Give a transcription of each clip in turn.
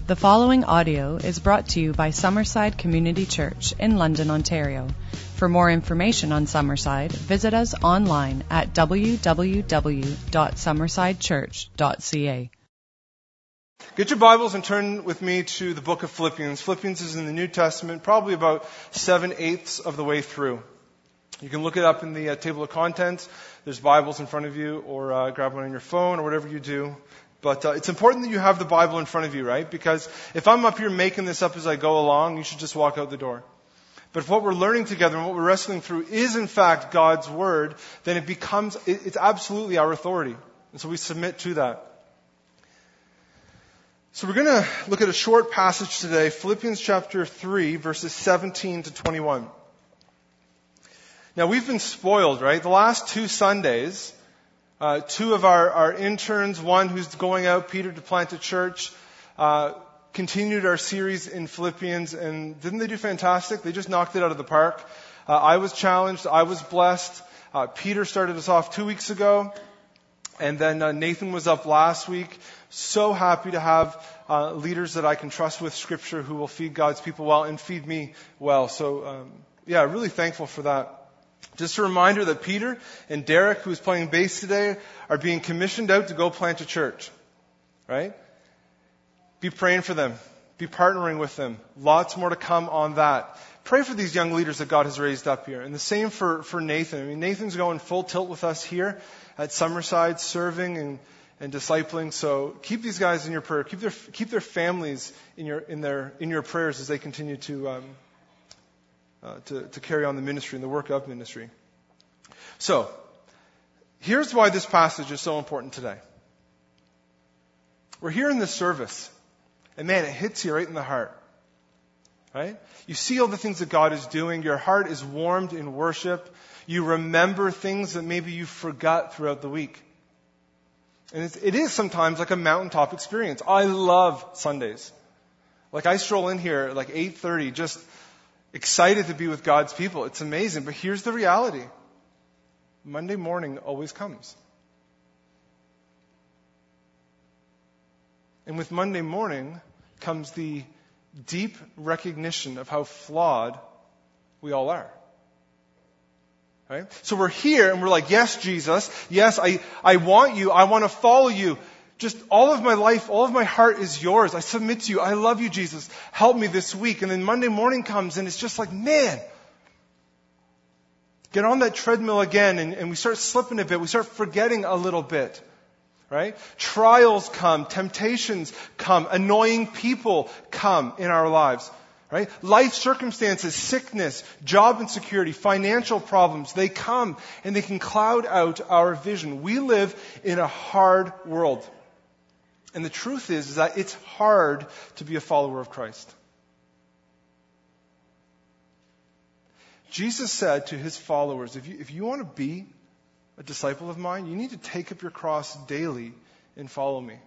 The following audio is brought to you by Summerside Community Church in London, Ontario. For more information on Summerside, visit us online at www.summersidechurch.ca. Get your Bibles and turn with me to the book of Philippians. Philippians is in the New Testament, probably about 7/8 of the way through. You can look it up in the table of contents. There's Bibles in front of you, or grab one on your phone, or whatever you do. But it's important that you have the Bible in front of you, right? Because if I'm up here making this up as I go along, you should just walk out the door. But if what we're learning together and what we're wrestling through is in fact God's Word, then it's absolutely our authority. And so we submit to that. So we're going to look at a short passage today, Philippians chapter 3, verses 17 to 21. Now we've been spoiled, right? The last 2 Sundays, two of our interns, one who's going out, Peter, to plant a church, continued our series in Philippians, and didn't they do fantastic? They just knocked it out of the park. I was challenged. I was blessed. Peter started us off 2 weeks ago, and then Nathan was up last week. So happy to have leaders that I can trust with Scripture who will feed God's people well and feed me well. So, really thankful for that. Just a reminder that Peter and Derek, who's playing bass today, are being commissioned out to go plant a church. Right? Be praying for them. Be partnering with them. Lots more to come on that. Pray for these young leaders that God has raised up here. And the same for Nathan. I mean, Nathan's going full tilt with us here at Summerside, serving and discipling. So keep these guys in your prayer. Keep their families in your prayers as they continue to carry on the ministry and the work of ministry. So, here's why this passage is so important today. We're here in this service, and man, it hits you right in the heart. Right? You see all the things that God is doing. Your heart is warmed in worship. You remember things that maybe you forgot throughout the week. And it is sometimes like a mountaintop experience. I love Sundays. Like I stroll in here at like 8:30, just excited to be with God's people. It's amazing. But here's the reality. Monday morning always comes. And with Monday morning comes the deep recognition of how flawed we all are. Right? So we're here and we're like, yes, Jesus. Yes, I want you. I want to follow you. Just all of my life, all of my heart is yours. I submit to you. I love you, Jesus. Help me this week. And then Monday morning comes and it's just like, man, get on that treadmill again and we start slipping a bit. We start forgetting a little bit. Right? Trials come, temptations come, annoying people come in our lives. Right? Life circumstances, sickness, job insecurity, financial problems, they come and they can cloud out our vision. We live in a hard world. And the truth is that it's hard to be a follower of Christ. Jesus said to his followers, if you want to be a disciple of mine, you need to take up your cross daily and follow me.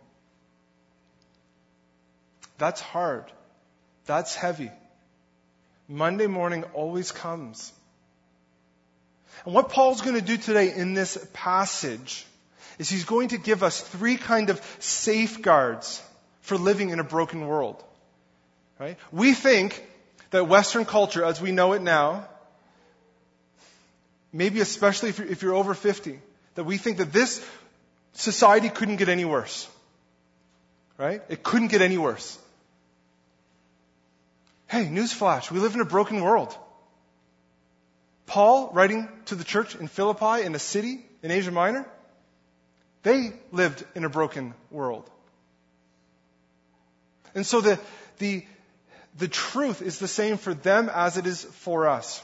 That's hard. That's heavy. Monday morning always comes. And what Paul's going to do today in this passage is he's going to give us 3 kind of safeguards for living in a broken world. Right? We think that Western culture, as we know it now, maybe especially if you're over 50, that we think that this society couldn't get any worse. Right? It couldn't get any worse. Hey, newsflash, we live in a broken world. Paul, writing to the church in Philippi, in a city in Asia Minor, they lived in a broken world. And so the truth is the same for them as it is for us.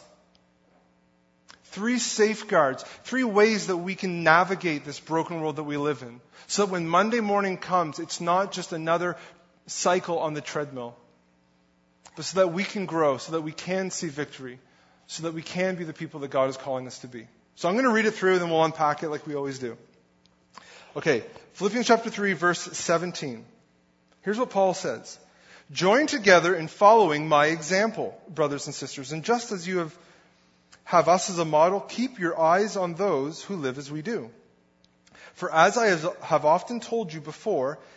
3 safeguards, 3 ways that we can navigate this broken world that we live in. So that when Monday morning comes, it's not just another cycle on the treadmill. But so that we can grow, so that we can see victory, so that we can be the people that God is calling us to be. So I'm going to read it through and then we'll unpack it like we always do. Okay, Philippians chapter 3, verse 17. Here's what Paul says. Join together in following my example, brothers and sisters, and just as you have us as a model, keep your eyes on those who live as we do. For as I have often told you before,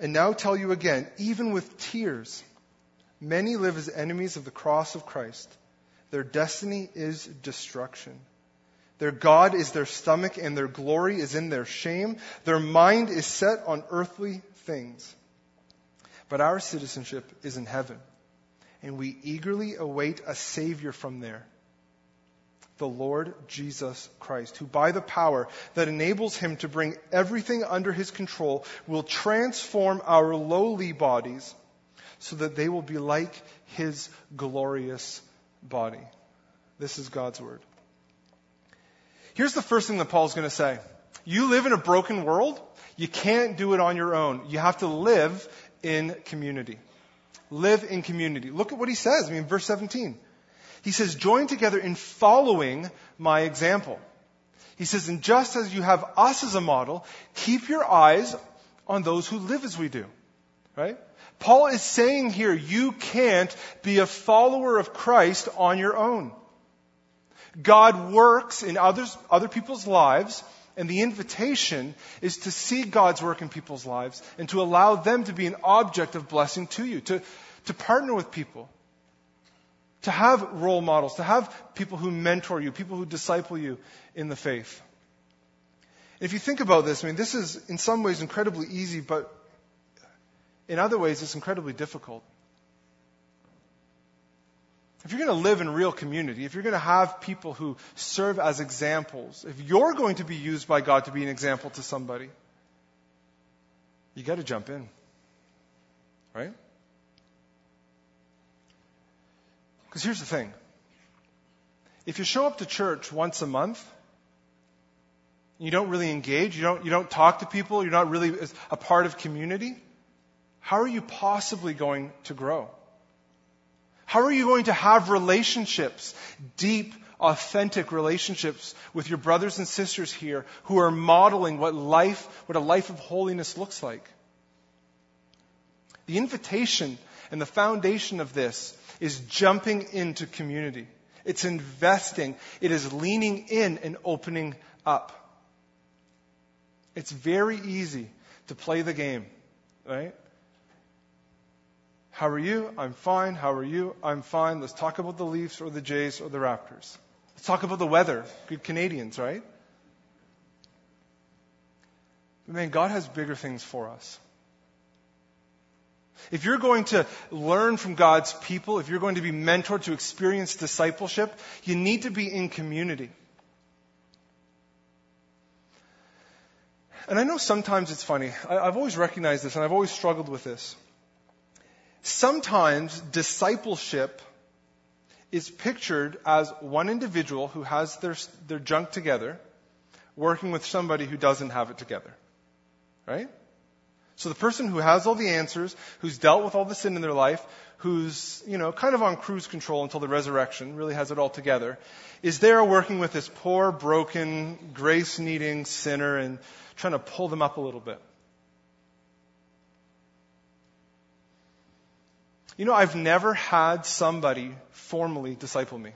And now tell you again, even with tears, many live as enemies of the cross of Christ. Their destiny is destruction. Their God is their stomach, and their glory is in their shame. Their mind is set on earthly things. But our citizenship is in heaven, and we eagerly await a Savior from there, the Lord Jesus Christ, who by the power that enables him to bring everything under his control will transform our lowly bodies so that they will be like his glorious body. This is God's word. Here's the first thing that Paul's going to say. You live in a broken world. You can't do it on your own. You have to live in community. Live in community. Look at what he says. Verse 17. He says, join together in following my example. He says, and just as you have us as a model, keep your eyes on those who live as we do. Right? Paul is saying here, you can't be a follower of Christ on your own. God works in other people's lives, and the invitation is to see God's work in people's lives and to allow them to be an object of blessing to you, to partner with people, to have role models, to have people who mentor you, people who disciple you in the faith. And if you think about this, this is in some ways incredibly easy, but in other ways it's incredibly difficult. If you're going to live in real community, if you're going to have people who serve as examples, if you're going to be used by God to be an example to somebody, you got to jump in. Right? Because here's the thing. If you show up to church once a month, you don't really engage, you don't talk to people, you're not really a part of community, how are you possibly going to grow? How are you going to have relationships, deep, authentic relationships with your brothers and sisters here who are modeling what a life of holiness looks like? The invitation and the foundation of this is jumping into community. It's investing. It is leaning in and opening up. It's very easy to play the game, right? How are you? I'm fine. How are you? I'm fine. Let's talk about the Leafs or the Jays or the Raptors. Let's talk about the weather. Good Canadians, right? But man, God has bigger things for us. If you're going to learn from God's people, if you're going to be mentored to experience discipleship, you need to be in community. And I know sometimes it's funny. I've always recognized this and I've always struggled with this. Sometimes discipleship is pictured as one individual who has their junk together working with somebody who doesn't have it together. Right? So the person who has all the answers, who's dealt with all the sin in their life, who's, kind of on cruise control until the resurrection, really has it all together, is there working with this poor, broken, grace-needing sinner and trying to pull them up a little bit. I've never had somebody formally disciple me.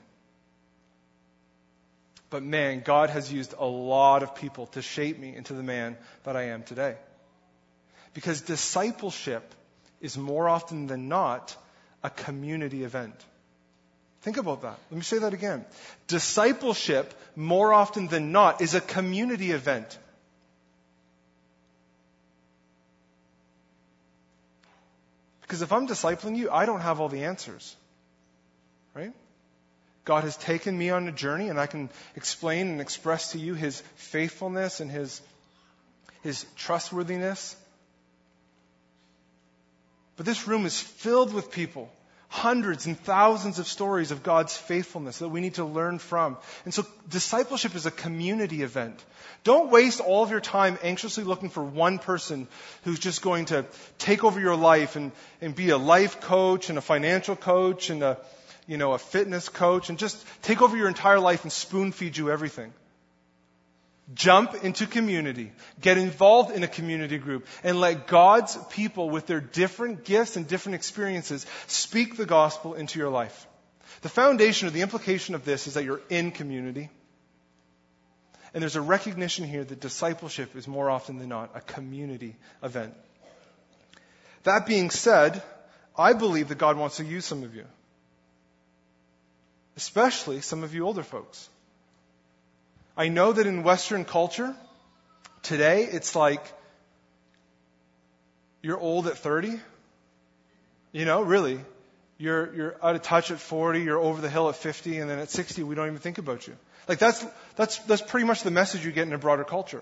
But man, God has used a lot of people to shape me into the man that I am today. Because discipleship is more often than not a community event. Think about that. Let me say that again. Discipleship, more often than not, is a community event. Because if I'm discipling you, I don't have all the answers. Right? God has taken me on a journey, and I can explain and express to you His faithfulness and His trustworthiness. But this room is filled with people, hundreds and thousands of stories of God's faithfulness that we need to learn from. And so discipleship is a community event. Don't waste all of your time anxiously looking for one person who's just going to take over your life and be a life coach and a financial coach and a fitness coach and just take over your entire life and spoon feed you everything. Jump into community. Get involved in a community group and let God's people with their different gifts and different experiences speak the gospel into your life. The foundation or the implication of this is that you're in community. And there's a recognition here that discipleship is more often than not a community event. That being said, I believe that God wants to use some of you. Especially some of you older folks. I know that in Western culture, today it's like you're old at 30. Really. You're out of touch at 40, you're over the hill at 50, and then at 60 we don't even think about you. Like that's pretty much the message you get in a broader culture.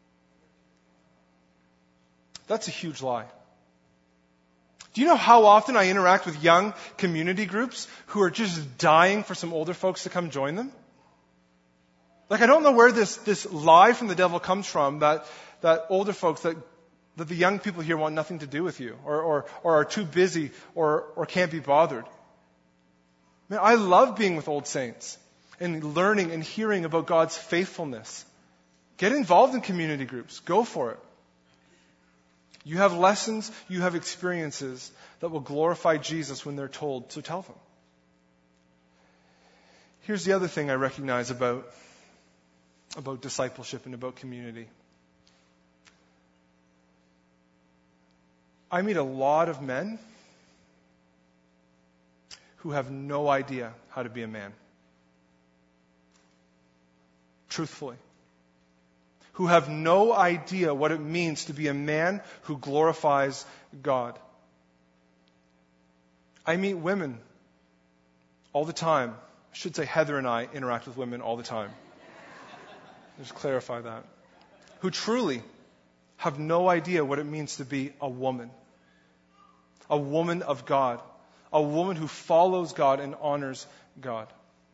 That's a huge lie. Do you know how often I interact with young community groups who are just dying for some older folks to come join them? Like I don't know where this lie from the devil comes from that older folks, that the young people here want nothing to do with you or are too busy or can't be bothered. Man, I love being with old saints and learning and hearing about God's faithfulness. Get involved in community groups. Go for it. You have lessons, you have experiences that will glorify Jesus when they're told, so tell them. Here's the other thing I recognize about discipleship and about community. I meet a lot of men who have no idea how to be a man. Truthfully. Who have no idea what it means to be a man who glorifies God. I meet women all the time. I should say Heather and I interact with women all the time. Just clarify that. Who truly have no idea what it means to be a woman. A woman of God. A woman who follows God and honors God.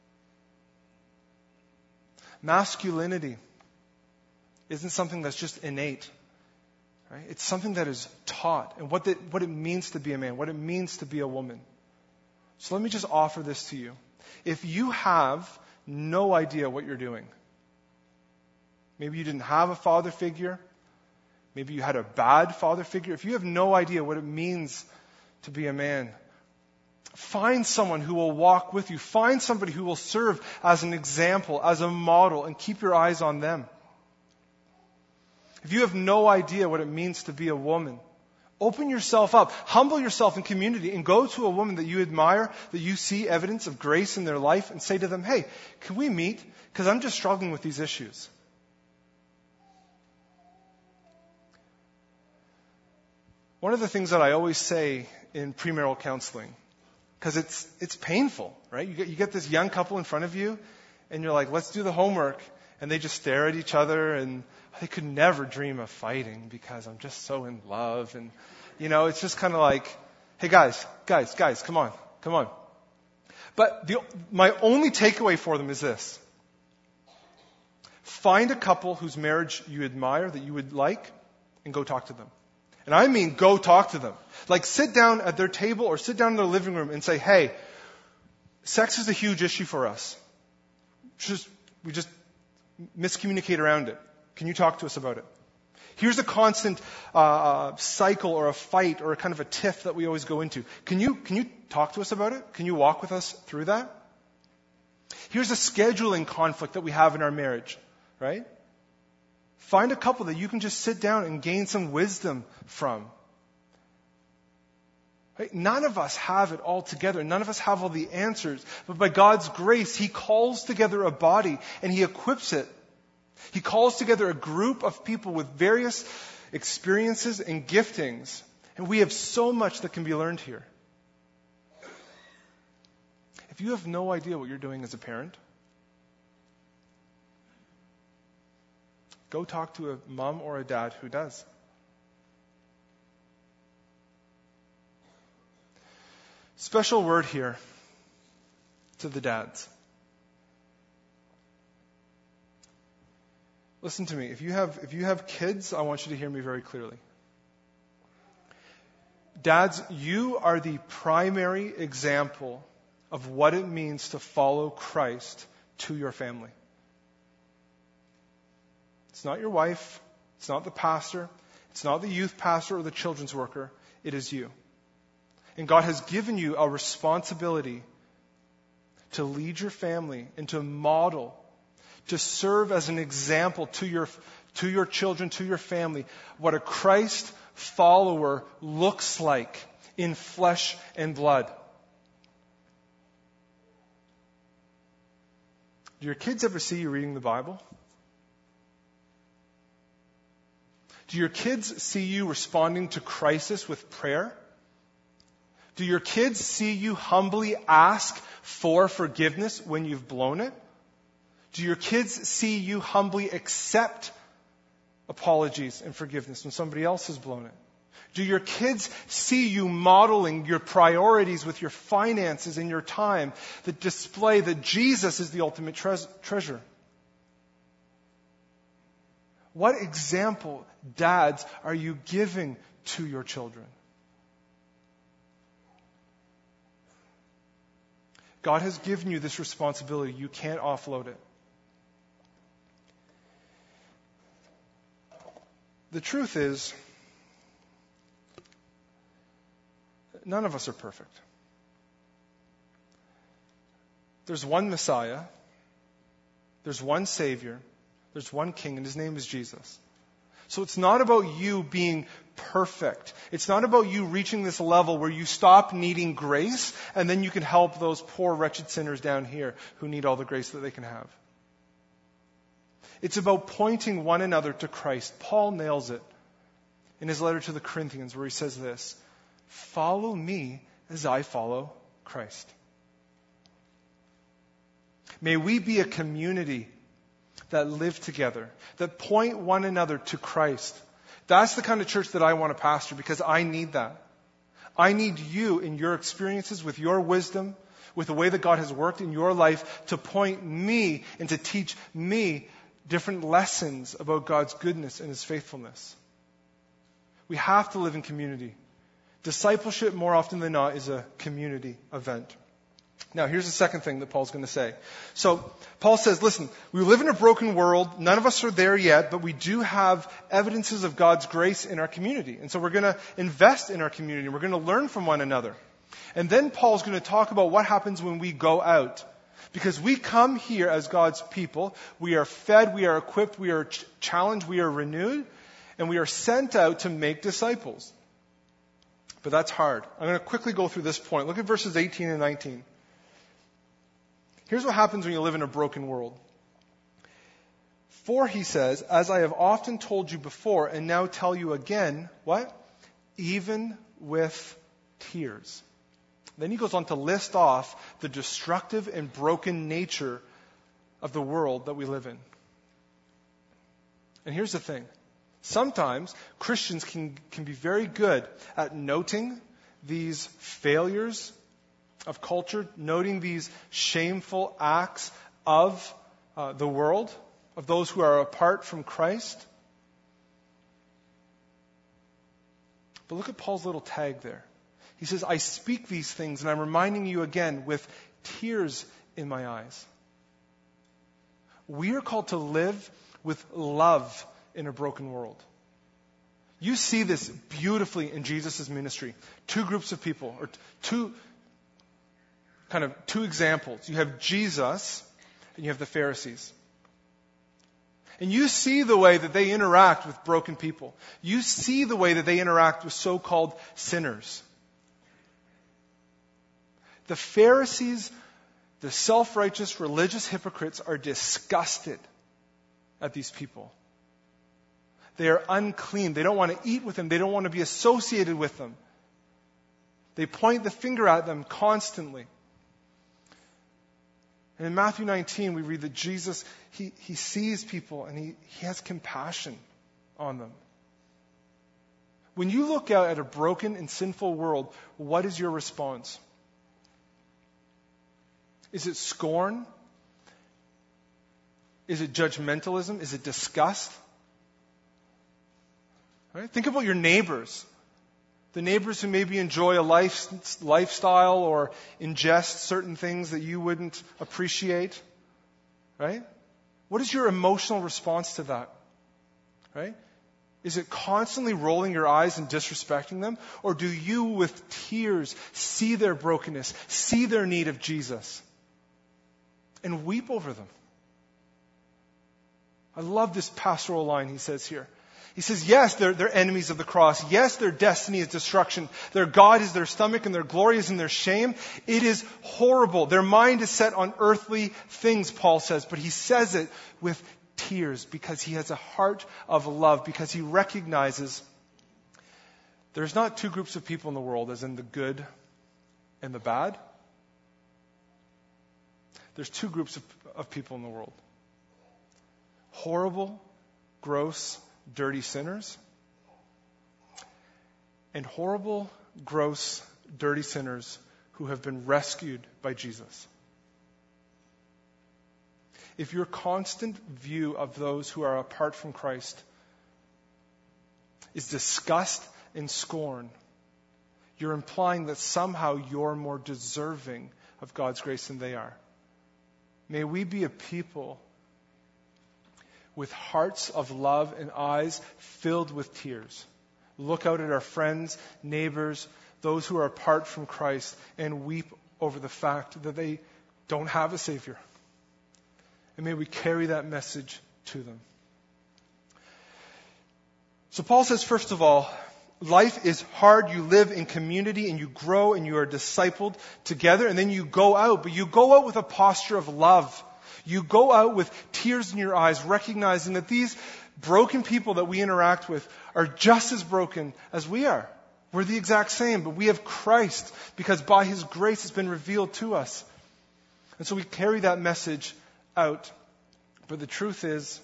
Masculinity isn't something that's just innate. Right? It's something that is taught. And what it means to be a man, what it means to be a woman. So let me just offer this to you. If you have no idea what you're doing, maybe you didn't have a father figure, maybe you had a bad father figure. If you have no idea what it means to be a man, find someone who will walk with you. Find somebody who will serve as an example, as a model, and keep your eyes on them. If you have no idea what it means to be a woman, open yourself up, humble yourself in community, and go to a woman that you admire, that you see evidence of grace in their life, and say to them, hey, can we meet? Because I'm just struggling with these issues. One of the things that I always say in premarital counseling, because it's painful, right? You get this young couple in front of you, and you're like, let's do the homework. And they just stare at each other, and they could never dream of fighting because I'm just so in love. And, it's just kind of like, hey, guys, come on. But my only takeaway for them is this. Find a couple whose marriage you admire, that you would like, and go talk to them. And I mean go talk to them. Like sit down at their table or sit down in their living room and say, hey, sex is a huge issue for us. We just miscommunicate around it. Can you talk to us about it? Here's a constant cycle or a fight or a kind of a tiff that we always go into. Can you talk to us about it? Can you walk with us through that? Here's a scheduling conflict that we have in our marriage, right? Find a couple that you can just sit down and gain some wisdom from. Right? None of us have it all together. None of us have all the answers. But by God's grace, He calls together a body and He equips it. He calls together a group of people with various experiences and giftings. And we have so much that can be learned here. If you have no idea what you're doing as a parent, go talk to a mom or a dad who does. Special word here to the dads. Listen to me. If you have kids, I want you to hear me very clearly. Dads, you are the primary example of what it means to follow Christ to your family. It's not your wife. It's not the pastor. It's not the youth pastor or the children's worker. It is you. And God has given you a responsibility to lead your family and to model, to serve as an example to your children, to your family, what a Christ follower looks like in flesh and blood. Do your kids ever see you reading the Bible? Do your kids see you responding to crisis with prayer? Do your kids see you humbly ask for forgiveness when you've blown it? Do your kids see you humbly accept apologies and forgiveness when somebody else has blown it? Do your kids see you modeling your priorities with your finances and your time that display that Jesus is the ultimate treasure? What example, dads, are you giving to your children? God has given you this responsibility. You can't offload it. The truth is, none of us are perfect. There's one Messiah, there's one Savior, there's one King, and His name is Jesus. So it's not about you being perfect. It's not about you reaching this level where you stop needing grace and then you can help those poor, wretched sinners down here who need all the grace that they can have. It's about pointing one another to Christ. Paul nails it in his letter to the Corinthians where he says this, "Follow me as I follow Christ." May we be a community that live together, that point one another to Christ. That's the kind of church that I want to pastor because I need that. I need you in your experiences, with your wisdom, with the way that God has worked in your life to point me and to teach me different lessons about God's goodness and His faithfulness. We have to live in community. Discipleship, more often than not, is a community event. Now, here's the second thing that Paul's going to say. So, Paul says, listen, we live in a broken world. None of us are there yet, but we do have evidences of God's grace in our community. And so we're going to invest in our community. We're going to learn from one another. And then Paul's going to talk about what happens when we go out. Because we come here as God's people. We are fed, we are equipped, we are challenged, we are renewed, and we are sent out to make disciples. But that's hard. I'm going to quickly go through this point. Look at verses 18 and 19. Here's what happens when you live in a broken world. For, he says, as I have often told you before, and now tell you again, what? Even with tears. Then he goes on to list off the destructive and broken nature of the world that we live in. And here's the thing. Sometimes Christians can be very good at noting these failures of culture, noting these shameful acts of the world, of those who are apart from Christ. But look at Paul's little tag there. He says, I speak these things, and I'm reminding you again with tears in my eyes. We are called to live with love in a broken world. You see this beautifully in Jesus' ministry. Two groups of people, or two examples. You have Jesus, and you have the Pharisees. And you see the way that they interact with broken people. You see the way that they interact with so-called sinners. The Pharisees, the self-righteous religious hypocrites, are disgusted at these people. They are unclean. They don't want to eat with them. They don't want to be associated with them. They point the finger at them constantly. And in Matthew 19, we read that Jesus, he sees people and he has compassion on them. When you look out at a broken and sinful world, what is your response? Is it scorn? Is it judgmentalism? Is it disgust? Right? Think about your neighbors. The neighbors who maybe enjoy a lifestyle or ingest certain things that you wouldn't appreciate. Right? What is your emotional response to that? Right? Is it constantly rolling your eyes and disrespecting them? Or do you, with tears, see their brokenness, see their need of Jesus, and weep over them? I love this pastoral line he says here. He says, yes, they're enemies of the cross. Yes, their destiny is destruction. Their God is their stomach and their glory is in their shame. It is horrible. Their mind is set on earthly things, Paul says, but he says it with tears because he has a heart of love, because he recognizes there's not two groups of people in the world, as in the good and the bad. There's two groups of people in the world. Horrible, gross, dirty sinners, and horrible, gross, dirty sinners who have been rescued by Jesus. If your constant view of those who are apart from Christ is disgust and scorn, you're implying that somehow you're more deserving of God's grace than they are. May we be a people with hearts of love and eyes filled with tears. Look out at our friends, neighbors, those who are apart from Christ, and weep over the fact that they don't have a Savior. And may we carry that message to them. So Paul says, first of all, life is hard. You live in community and you grow and you are discipled together, and then you go out, but you go out with a posture of love. You go out with tears in your eyes, recognizing that these broken people that we interact with are just as broken as we are. We're the exact same, but we have Christ because by His grace it's been revealed to us. And so we carry that message out. But the truth is,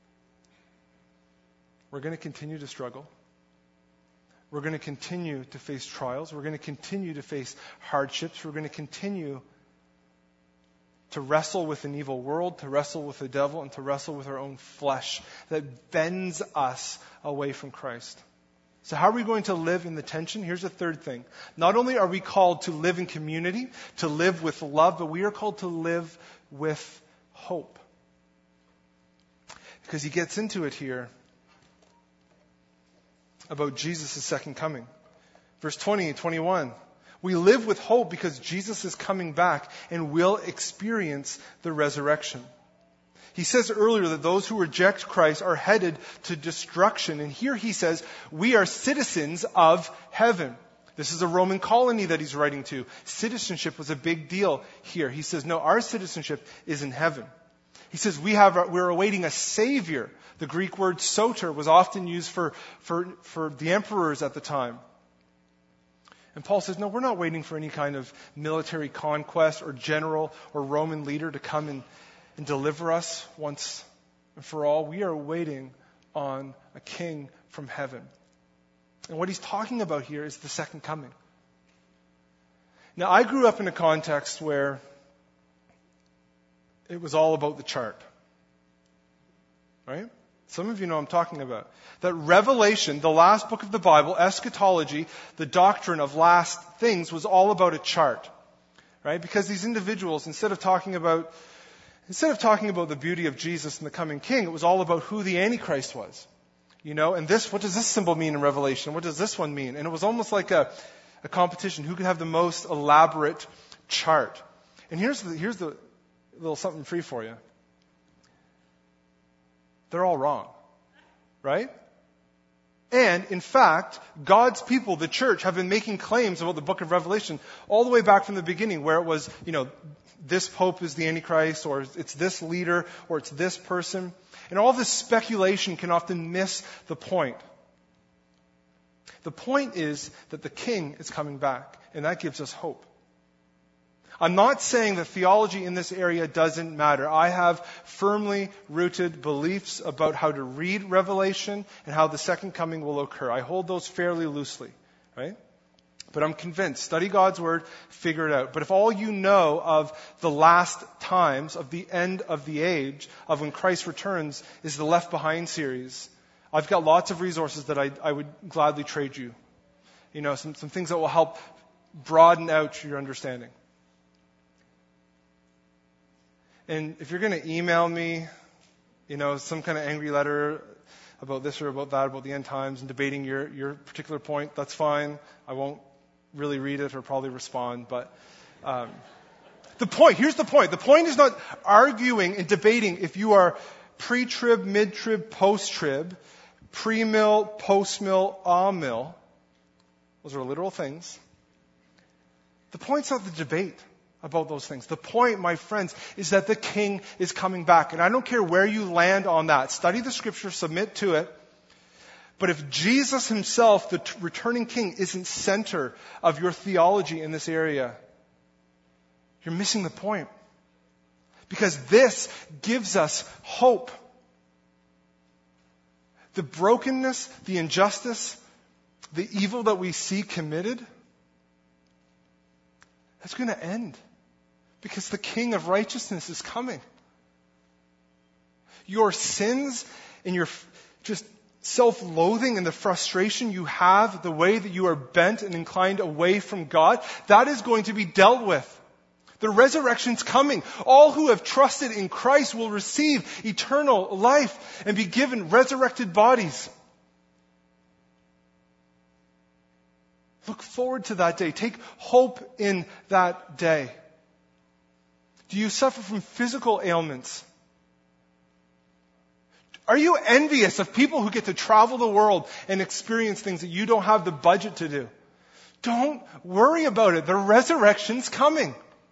we're going to continue to struggle. We're going to continue to face trials. We're going to continue to face hardships. We're going to continue to wrestle with an evil world, to wrestle with the devil, and to wrestle with our own flesh that bends us away from Christ. So how are we going to live in the tension? Here's the third thing. Not only are we called to live in community, to live with love, but we are called to live with hope. Because he gets into it here about Jesus' second coming. Verse 20 and 21. We live with hope because Jesus is coming back and will experience the resurrection. He says earlier that those who reject Christ are headed to destruction. And here he says, we are citizens of heaven. This is a Roman colony that he's writing to. Citizenship was a big deal here. He says, no, our citizenship is in heaven. He says, we're awaiting a Savior. The Greek word soter was often used for the emperors at the time. And Paul says, no, we're not waiting for any kind of military conquest or general or Roman leader to come and deliver us once and for all. We are waiting on a king from heaven. And what he's talking about here is the second coming. Now, I grew up in a context where it was all about the chart. Right? Some of you know what I'm talking about. That Revelation, the last book of the Bible, eschatology, the doctrine of last things, was all about a chart. Right? Because these individuals, instead of talking about the beauty of Jesus and the coming king, it was all about who the Antichrist was. You know, and what does this symbol mean in Revelation? What does this one mean? And it was almost like a competition. Who could have the most elaborate chart? And here's the little something free for you. They're all wrong. Right? And, in fact, God's people, the church, have been making claims about the book of Revelation all the way back from the beginning, where it was, this pope is the Antichrist, or it's this leader, or it's this person. And all this speculation can often miss the point. The point is that the king is coming back, and that gives us hope. I'm not saying that theology in this area doesn't matter. I have firmly rooted beliefs about how to read Revelation and how the second coming will occur. I hold those fairly loosely, right? But I'm convinced. Study God's Word, figure it out. But if all you know of the last times, of the end of the age, of when Christ returns, is the Left Behind series, I've got lots of resources that I would gladly trade you. Some things that will help broaden out your understanding. And if you're going to email me, some kind of angry letter about this or about that, about the end times, and debating your particular point, that's fine. I won't really read it or probably respond. But here's the point. The point is not arguing and debating if you are pre-trib, mid-trib, post-trib. pre-mill, post-mill, a-mill. Those are literal things. The point's not the debate about those things. The point, my friends, is that the King is coming back. And I don't care where you land on that. Study the Scripture, submit to it. But if Jesus himself, the returning King, isn't center of your theology in this area, you're missing the point. Because this gives us hope. The brokenness, the injustice, the evil that we see committed, that's going to end. Because the King of righteousness is coming. Your sins and your just self-loathing and the frustration you have, the way that you are bent and inclined away from God, that is going to be dealt with. The resurrection's coming. All who have trusted in Christ will receive eternal life and be given resurrected bodies. Look forward to that day. Take hope in that day. Do you suffer from physical ailments? Are you envious of people who get to travel the world and experience things that you don't have the budget to do? Don't worry about it. The resurrection's coming.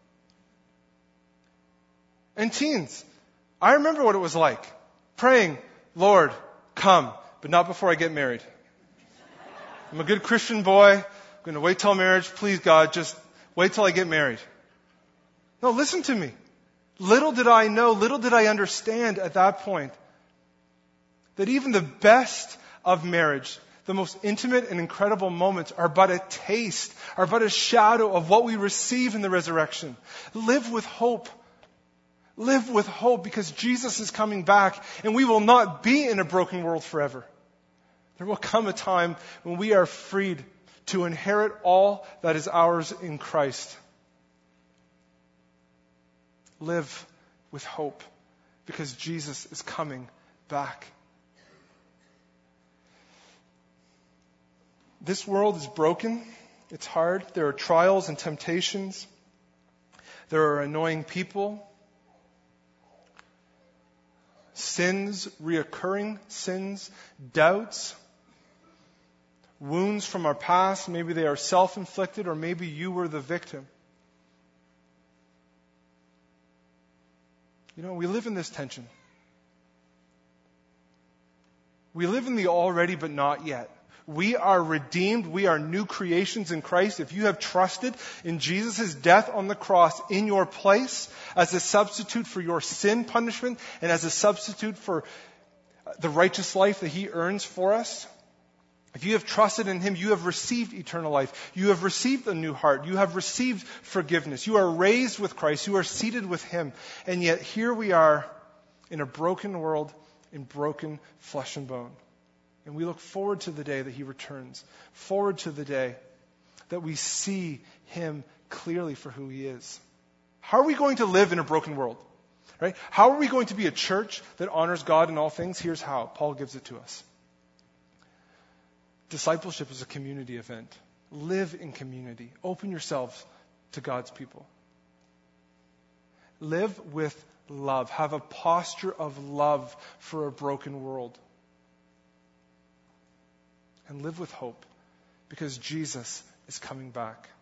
And teens, I remember what it was like praying, Lord, come, but not before I get married. I'm a good Christian boy. I'm going to wait till marriage. Please, God, just wait till I get married. No, listen to me. Little did I know, little did I understand at that point that even the best of marriage, the most intimate and incredible moments are but a taste, are but a shadow of what we receive in the resurrection. Live with hope. Live with hope because Jesus is coming back and we will not be in a broken world forever. There will come a time when we are freed to inherit all that is ours in Christ. Live with hope because Jesus is coming back. This world is broken. It's hard. There are trials and temptations. There are annoying people. Sins, reoccurring sins, doubts, wounds from our past. Maybe they are self-inflicted or maybe you were the victim. You know, we live in this tension. We live in the already but not yet. We are redeemed. We are new creations in Christ. If you have trusted in Jesus' death on the cross in your place as a substitute for your sin punishment and as a substitute for the righteous life that He earns for us, if you have trusted in Him, you have received eternal life. You have received a new heart. You have received forgiveness. You are raised with Christ. You are seated with Him. And yet here we are in a broken world, in broken flesh and bone. And we look forward to the day that He returns, forward to the day that we see Him clearly for who He is. How are we going to live in a broken world? Right? How are we going to be a church that honors God in all things? Here's how. Paul gives it to us. Discipleship is a community event. Live in community. Open yourselves to God's people. Live with love. Have a posture of love for a broken world. And live with hope because Jesus is coming back.